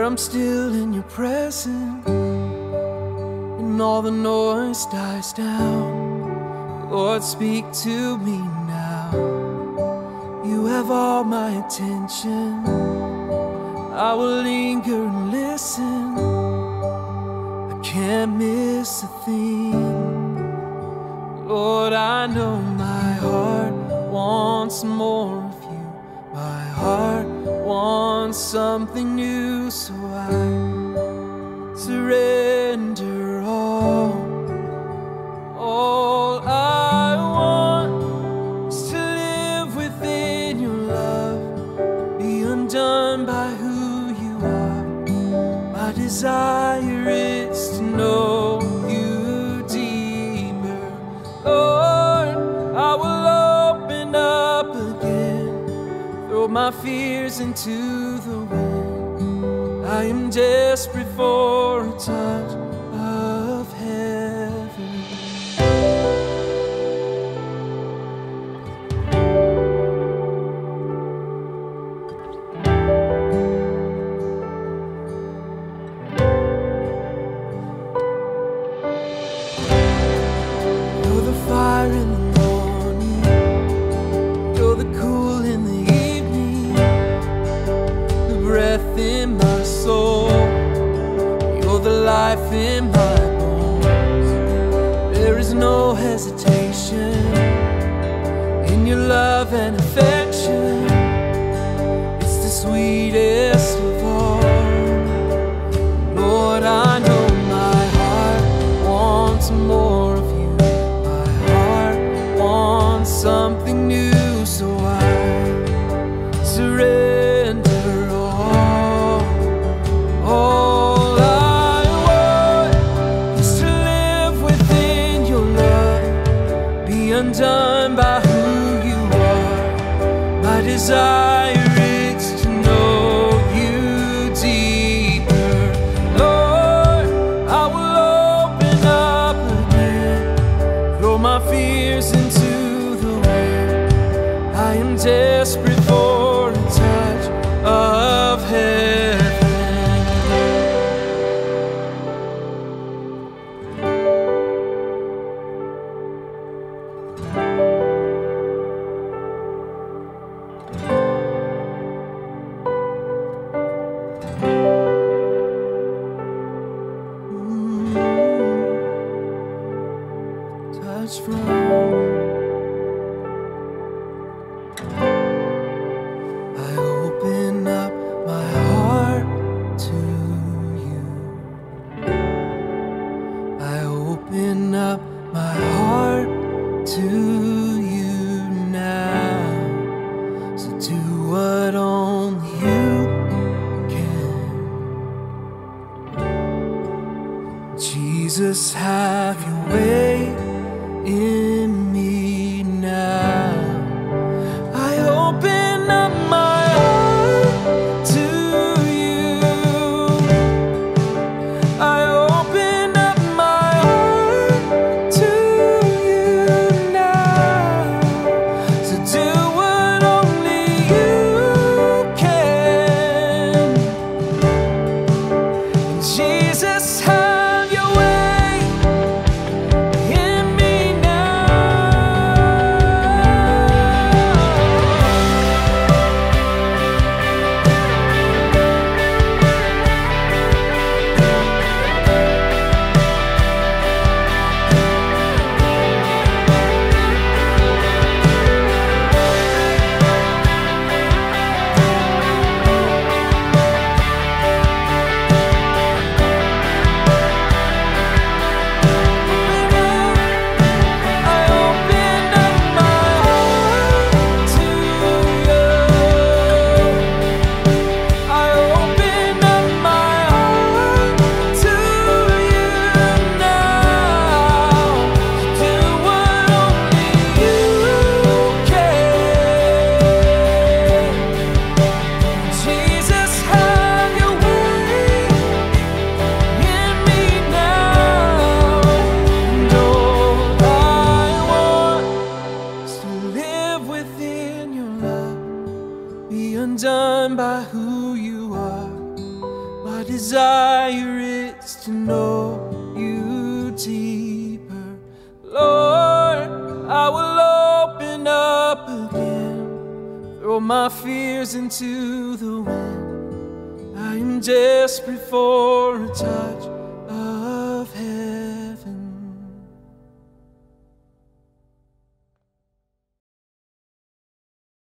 I'm still in your presence, and all the noise dies down. Lord, speak to me now. You have all my attention. I will linger and listen. I can't miss a thing. Lord, I know my heart wants more of you. My heart wants something new, so I surrender all. All I want is to live within your love, be undone by who you are. My desire is to know you deeper. Lord, I will open up again, throw my fears into the wind. I am desperate for a touch of heaven. You're the fire in the morning, you're the cool in the evening, the breath in my soul, you're the life in my bones. There is no hesitation in your love and affection. It's the sweetest of all. Lord, I know my heart wants more of you. My heart wants something new, so I surrender all. All I want is to live within your love, be undone by who you are. My desire is to know you deeper. Lord, I will open up again, throw my fears into the wind. I am desperate for a touch of heaven. Touch from I open up my heart to you. I open up my heart to you now. So do what only you can. Jesus, have your way in me now. I open up my heart to you. I open up my heart to you now. So do what only you can. And Jesus, have your way to know you deeper. Lord, I will open up again, throw my fears into the wind. I am desperate for a touch